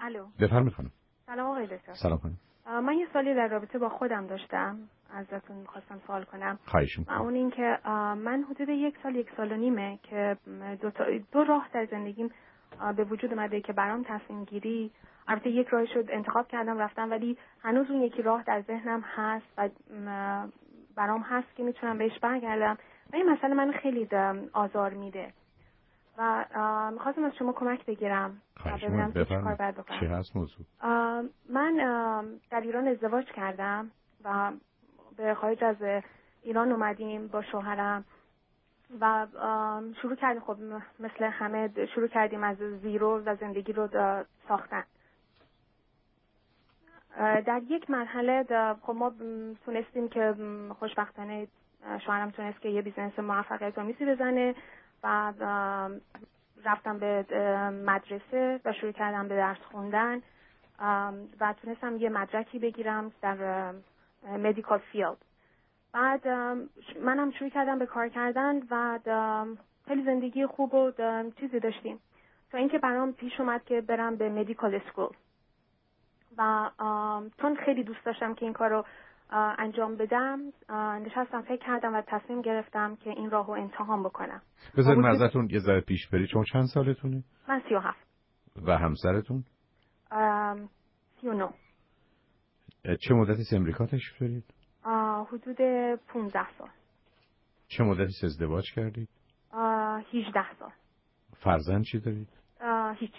الو. بفرمایید خانم. سلام آقای دکتر. سلام خانم. من یه سوالی در رابطه با خودم داشتم، ازتون می‌خواستم سوال کنم. خواهش می‌کنم. اون این که من حدود یک سال و نیمه که دو راه در زندگیم به وجود اومده که برام تصمیم گیری، البته یک راهی شد انتخاب کردم رفتم، ولی هنوز اون یکی راه در ذهنم هست و برام هست که میتونم بهش برگردم و این مسئله من خیلی آزار میده و میخواستم از شما کمک بگیرم و ببینم که چی کار باید بکنم. چی هست موضوع؟ من در ایران ازدواج کردم و به خارج از ایران اومدیم با شوهرم و شروع کردیم، خب مثل همه شروع کردیم از زیرو و زندگی رو ساختن. در یک مرحله خب ما تونستیم که خوشبختانه شوهرم تونست که یه بیزنس موفقیت آمیزی بزنه و رفتم به مدرسه و شروع کردم به درس خوندن و تونستم یه مدرکی بگیرم در مدیکال فیلد. بعد منم شروع کردم به کار کردن و خیلی زندگی خوب و چیزی داشتیم تا اینکه برام پیش اومد که برم به مدیکال اسکول و چون خیلی دوست داشتم که این کار رو انجام بدم نشستم فکر کردم و تصمیم گرفتم که این راهو امتحان بکنم. بذارید ازتون یه ذره پیش برید. شما چند سالتونه؟ من 37. و همسرتون؟ 39. چه مدتی امریکا تشریف دارید؟ حدود 15 سال. چه مدتی ازدواج کردید؟ 18 سال. فرزند چی دارید؟ هیچی.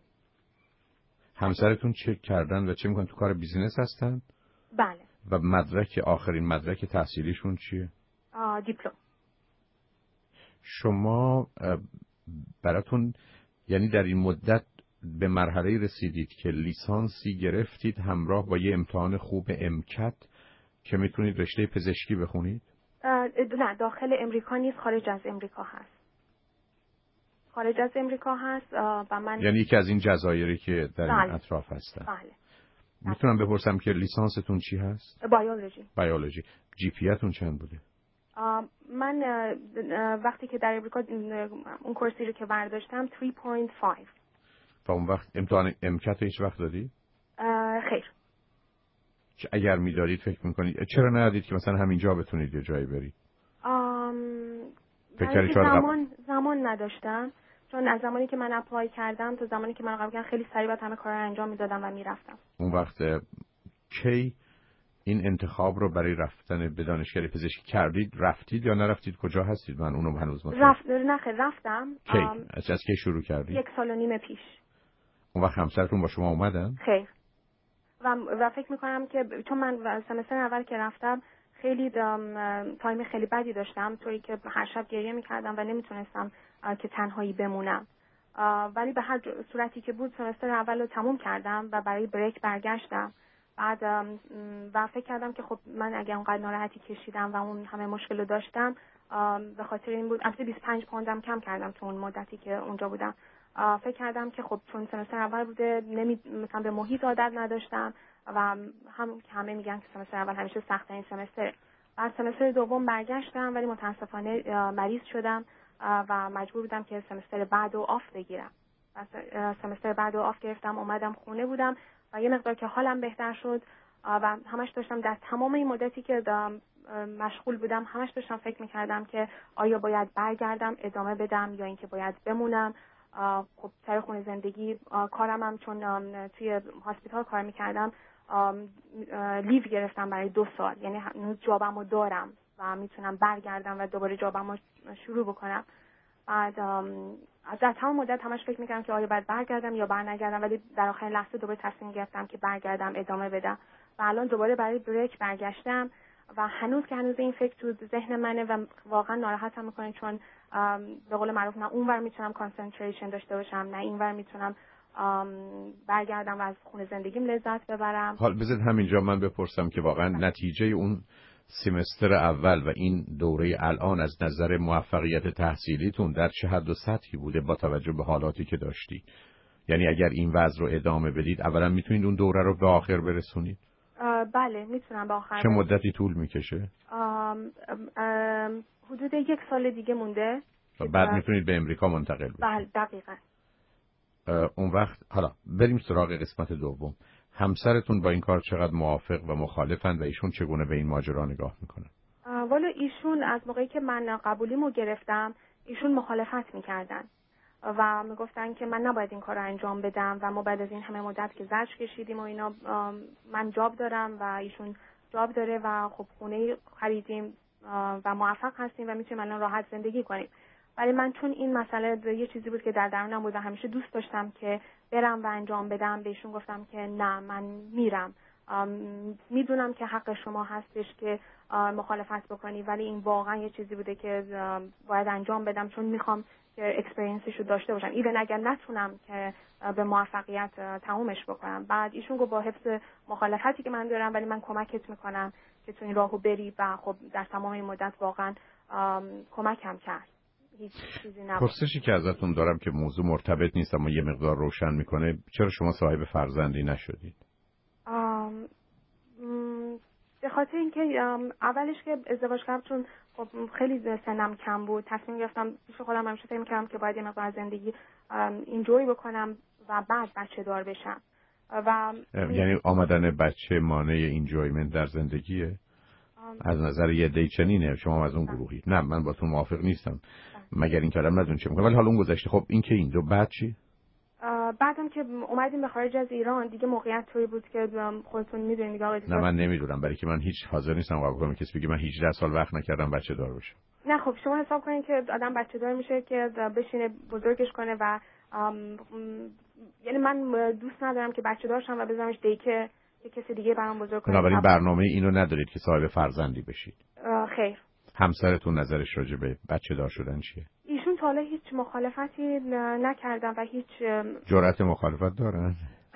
همسرتون چه کردن و چه میکنن؟ تو کار بیزینس هستن؟ بله. و آخرین مدرک تحصیلیشون چیه؟ دیپلم. شما براتون یعنی در این مدت به مرحله رسیدید که لیسانسی گرفتید همراه با یه امتحان خوب امکت که میتونید رشته پزشکی بخونید؟ نه، داخل امریکا نیست، خارج از امریکا هست. خارج از امریکا هست و من یعنی یکی از این جزایری که در این اطراف هستن. بله. میتونم بپرسم که لیسانستون چی هست؟ بیولوژی. جی پی اتون چند بوده؟ من وقتی که در امریکا اون کورسی رو که برداشتم 3.5. و اون وقت امتحان امکت هیچ وقت دادی؟ خیر. اگر میدارید فکر میکنید چرا ندادید که مثلا همینجا بتونید یه جایی برید؟ زمان نداشتم، چون از زمانی که من اپلای کردم تا زمانی که من قبول کردم خیلی سریع همه کارا رو انجام میدادم و میرفتم. اون وقت کی این انتخاب رو برای رفتن به دانشگاه پزشکی کردید؟ رفتید یا نرفتید؟ کجا هستید؟ من اونو هنوز رفتم. کی؟ از کی شروع کردید؟ 1 سال و نیم پیش. اون وقت همسرتون با شما اومدن؟ خیر. و فکر میکنم که چون من سمستر اول که رفتم خیلی تایم خیلی بدی داشتم، طوری که هر شب گریه میکردم و نمیتونستم که تنهایی بمونم، ولی به هر صورتی که بود سمستر اول رو تموم کردم و برای بریک برگشتم. بعد و فکر کردم که خب من اگه اونقدر ناراحتی کشیدم و اون همه مشکل رو داشتم به خاطر این بود. البته 25 پوندم کم کردم تو اون مدتی که اونجا بودم. فکر کردم که خب چون سمستر اول بوده مثلا به محیط عادت نداشتم و همه میگن که سمستر اول همیشه سخت‌ترین سمستر. بعد سمستر دوم برگشتم ولی متاسفانه مریض شدم و مجبور بودم که سمستر بعد رو آف بگیرم. سمستر بعد رو آف گرفتم، اومدم خونه بودم و یه مقدار که حالم بهتر شد و همش داشتم در تمام این مدتی که مشغول بودم همش داشتم فکر میکردم که آیا باید برگردم ادامه بدم یا اینکه باید بمونم. خب سر خونه زندگی کارم هم چون توی هاسپیتال کار میکردم لیو گرفتم برای 2 سال، یعنی هنوز جابم رو دارم و میتونم برگردم و دوباره جابم رو شروع بکنم. بعد در تمام مدت همش فکر میکردم که آیا باید برگردم یا برنگردم، ولی در آخرین لحظه دوباره تصمیم گرفتم که برگردم ادامه بدم و الان دوباره برای بریک برگشتم و هنوز این فکر تو ذهن منه و واقعا ناراحتم میکنه، چون به قول معروف نه اونور میتونم کانسنتریشن داشته باشم نه اینور میتونم برگردم و از خونه زندگیم لذت ببرم. حال بذارید همینجا من بپرسم که واقعا نتیجه اون سمستر اول و این دوره الان از نظر موفقیت تحصیلیتون در چه حد و سطحی بوده با توجه به حالاتی که داشتید؟ یعنی اگر این وضع رو ادامه بدید اولا میتونید اون دوره رو به آخر برسونید؟ بله میتونم به آخر. چه مدتی طول میکشه؟ حدود 1 سال دیگه مونده و بعد میتونید به امریکا منتقل بشید. بله دقیقاً. اون وقت حالا بریم سراغ قسمت دوم. همسرتون با این کار چقدر موافق و مخالفن و ایشون چگونه به این ماجرا نگاه میکنن؟ والا ایشون از موقعی که من قبولیمو گرفتم ایشون مخالفت میکردن و میگفتن که من نباید این کار رو انجام بدم و ما بعد از این همه مدت که زجر کشیدیم و اینا، من جاب دارم و ایشون جاب داره و خب خونه خریدیم و موفق هستیم و میتونیم الان راحت زندگی کنیم. ولی من چون این مسئله یه چیزی بود که در درونم بود و همیشه دوست داشتم که برم و انجام بدم، بهشون گفتم که نه، من میرم. میدونم که حق شما هستش که مخالفت بکنی، ولی این واقعا یه چیزی بوده که باید انجام بدم چون میخوام که اکسپریانسش رو داشته باشم، ایون اگر نتونم که به موفقیت تمومش بکنم. بعد ایشون گفت با حفظ مخالفتی که من دارم ولی من کمکت میکنم که تو این راهو بری و خب در تمام این مدت واقعا کمکم کرد. هیچ چیزی نبود. پرسشی که ازتون دارم که موضوع مرتبط نیست اما یه مقدار روشن میکنه، چرا شما صاحب فرزندی نشدید؟ به خاطر اینکه اولش که ازدواج کردم چون خب خیلی سنم کم بود، تصمیم گرفتم پیش خودم همیشه فکر می‌کردم که باید یه مقدار زندگی اینجوری بکنم و بعد بچه دار بشم. و یعنی آمدن بچه مانع اینجویمنت در زندگیه؟ از نظر یه دی چنینه، شما از اون گروهی؟ نه من با تو موافق نیستم مگر این کلام ندون چه میکنم، ولی حالا اون گذشته. خب این که این دو بعد چی؟ بعدم که اومدیم به خارج از ایران دیگه موقعیت طوری بود که خودتون میدونید دیگه. نه من نمیدونم، برای که من هیچ حاضر نیستم قبول کنم کسی بگه من 18 سال وقت نکردم بچه دار بشم. نه خب شما حساب کنید که آدم بچه دار میشه که بشینه بزرگش کنه و یعنی من دوست ندارم که بچه دار شم و بذارمش دیگه که کسی دیگه برام بزرگ کنه. بنابراین برنامه اینو ندارید که صاحب فرزندی بشید؟ خیر. همسرتون نظرش راجع به بچه دار شدن چیه؟ ایشون تا حالا هیچ مخالفتی نکردن و هیچ جرأت مخالفت دارن؟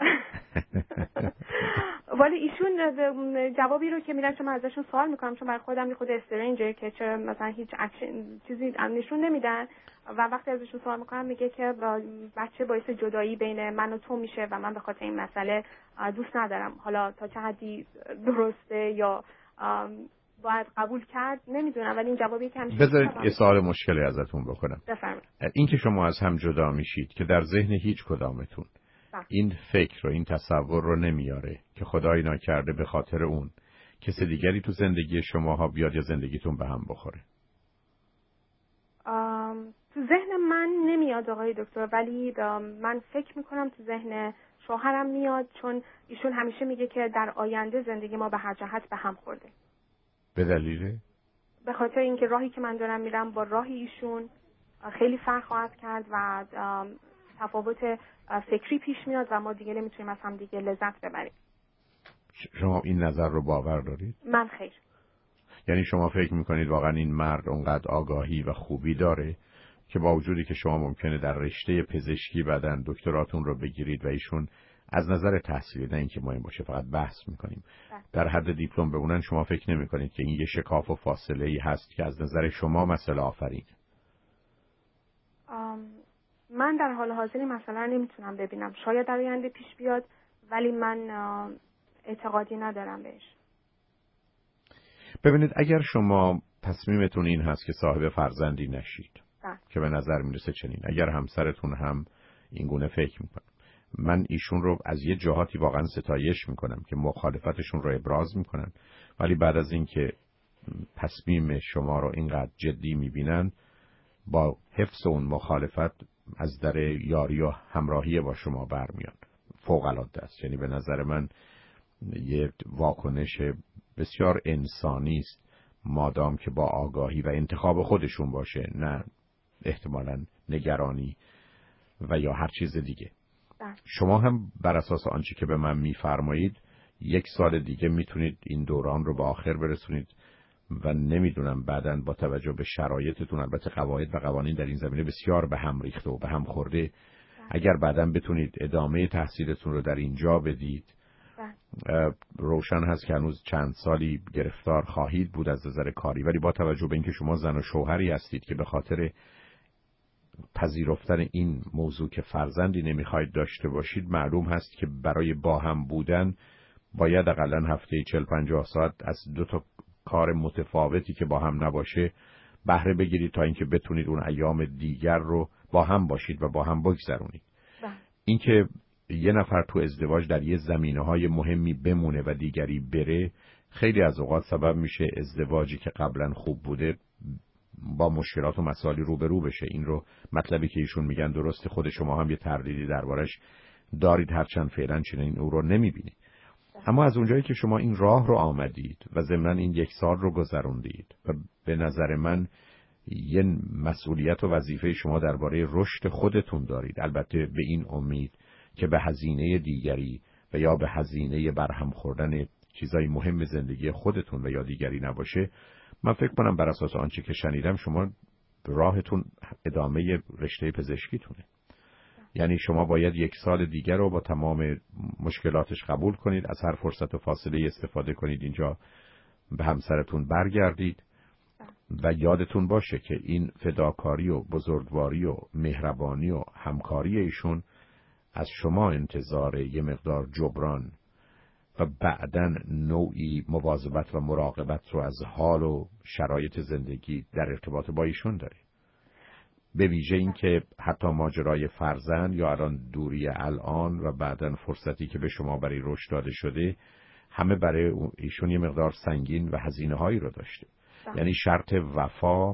ولی ایشون جوابی رو که میدن چون من ازشون سوال میکنم چون برای خودم یه خود استرنجر که چرا مثلا هیچ چیزی نشون نمیدن و وقتی ازشون سوال میکنم میگه که بچه باعث جدایی بین من و تو میشه و من به خاطر این مسئله دوست ندارم. حالا تا چه حدی درسته یا باید قبول کرد نمیدونم، ولی این جوابی که همیشه بذارید یه سوال مشکلی ازتون بکنم. بفرمایید. این که شما از هم جدا میشید که در ذهن هیچ کدامتون این فکر و این تصور رو نمیاره که خدای ناکرده به خاطر اون کسی دیگری تو زندگی شماها بیاد یا زندگیتون به هم بخوره؟ تو ذهن من نمیاد آقای دکتر، ولی من فکر میکنم تو ذهن شوهرم میاد چون ایشون همیشه میگه که در آینده زندگی ما به هر جهت به هم خورده. به دلیل؟ به خاطر اینکه راهی که من دارم میرم با راهی ایشون خیلی فرق خواهد کرد و تفاوت فکری پیش میاد و ما دیگه نمیتونیم از هم دیگه لذت ببریم. شما این نظر رو باور دارید؟ من خیر. یعنی شما فکر میکنید واقعا این مرد اونقدر آگاهی و خوبی داره که با وجودی که شما ممکنه در رشته پزشکی بعدن دکتراتون رو بگیرید و ایشون از نظر تحصیلی، نه اینکه مهم باشه فقط بحث میکنیم، در حد دیپلم بمونن، شما فکر نمیکنید که این یه شکاف و فاصله ای هست که از نظر شما مسئله آفرین؟ من در حال حاضر مثلا نمیتونم ببینم، شاید در آینده پیش بیاد ولی من اعتقادی ندارم بهش. ببینید اگر شما تصمیمتون این هست که صاحب فرزندی نشید که به نظر میرسه چنین، اگر همسرتون هم این گونه فکر میکنه، من ایشون رو از یه جهاتی واقعا ستایش میکنم که مخالفتشون رو ابراز میکنن ولی بعد از اینکه تصمیم شما رو اینقدر جدی میبینن با حفظ اون مخالفت از در یاری و همراهی با شما برمیان. فوق العاده است. یعنی به نظر من یه واکنش بسیار انسانی است مادام که با آگاهی و انتخاب خودشون باشه، نه احتمالاً نگرانی و یا هر چیز دیگه. شما هم بر اساس آنچه که به من میفرمایید 1 سال دیگه میتونید این دوران رو به آخر برسونید و نمیدونم بعداً با توجه به شرایطتون، البته قواعد و قوانین در این زمینه بسیار به هم ریخته و به هم خورده، اگر بعداً بتونید ادامه تحصیلتون رو در اینجا بدید، روشن هست که هنوز چند سالی گرفتار خواهید بود از نظر کاری، ولی با توجه به اینکه شما زن و شوهری هستید که به خاطر پذیرفتن این موضوع که فرزندی نمیخواید داشته باشید، معلوم هست که برای با هم بودن باید حداقل هفته 40-50 ساعت از 2 تا کار متفاوتی که با هم نباشه بهره بگیرید تا اینکه بتونید اون ایام دیگر رو با هم باشید و با هم بگذرونید. اینکه یه نفر تو ازدواج در یه زمینه‌های مهمی بمونه و دیگری بره، خیلی از اوقات سبب میشه ازدواجی که قبلا خوب بوده با مشکلات و مسائلی روبرو بشه. این رو مطلبی که ایشون میگن درسته، خود شما هم یه تردیدی دربارش دارید، هرچند فعلا چنین او رو نمیبینید. اما از اونجایی که شما این راه رو آمدید و ضمناً این 1 سال رو گذروندید و به نظر من یه مسئولیت و وظیفه شما درباره رشد خودتون دارید، البته به این امید که به هزینه دیگری و یا به هزینه برهم خوردن چیزای مهم زندگی خودتون و یا دیگری نباشه. من فکر کنم بر اساس آنچه که شنیدم شما راهتون ادامه رشته پزشکیتونه. یعنی شما باید 1 سال دیگر رو با تمام مشکلاتش قبول کنید، از هر فرصت و فاصله استفاده کنید، اینجا به همسرتون برگردید و یادتون باشه که این فداکاری و بزرگواری و مهربانی و همکاری ایشون از شما انتظار یه مقدار جبران و بعداً نوعی مواظبت و مراقبت رو از حال و شرایط زندگی در ارتباط با ایشون داره. به ویژه این که حتی ماجرای فرزند یا الان دوری الان و بعداً فرصتی که به شما برای رشد داده شده، همه برای ایشون یه مقدار سنگین و هزینه هایی رو داشته. یعنی شرط وفا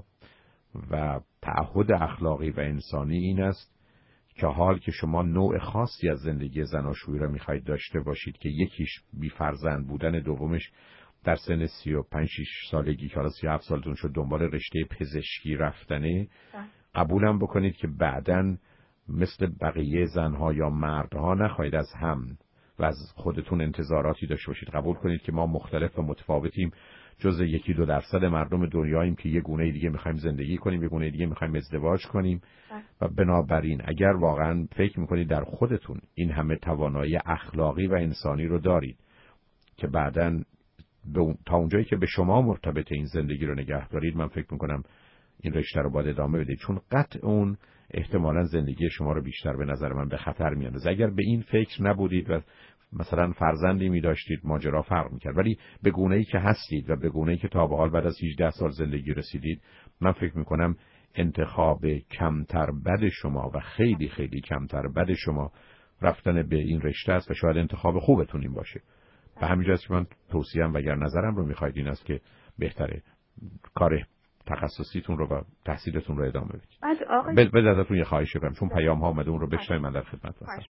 و تعهد اخلاقی و انسانی این است که حال که شما نوع خاصی از زندگی زناشویی را میخواید داشته باشید که یکیش بی فرزند بودن، دومش در سن 35-36 سالگی که حالا 37 سالتون شد دنبال رشته پزشکی رفتنه، قبولم بکنید که بعداً مثل بقیه زنها یا مردها نخواهید از هم و از خودتون انتظاراتی داشته باشید. قبول کنید که ما مختلف و متفاوتیم، جز 1-2% مردم دنیاییم که یه گونه دیگه میخوایم زندگی کنیم، یه گونه دیگه میخوایم ازدواج کنیم و بنابراین اگر واقعا فکر میکنید در خودتون این همه توانایی اخلاقی و انسانی رو دارید که بعداً تا اونجایی که به شما مرتبط این زندگی رو نگه دارید، من فکر میکنم این رشته رو باید ادامه بدید، چون قطع اون احتمالاً زندگی شما رو بیشتر به نظر من به خطر میاندازه. اگر به این فکر نبودید و مثلا فرزندی می داشتید ماجرا فرق میکرد، ولی به گونه‌ای که هستید و به گونه‌ای که تا به حال بعد از 18 سال زندگی رسیدید، من فکر میکنم انتخاب کمتر بد شما و خیلی خیلی کمتر بد شما رفتن به این رشته است و شاید انتخاب خوبتون این باشه. به همین جاست که من توصیه‌ام و اگر نظرم رو میخواید این است که بهتره کار تخصصیتون رو و تحصیلتون رو ادامه بدید. بعد آقای ازتون یه خواهش کنم، چون پیام ها اومده اون رو بشنوید، من در خدمت هستم.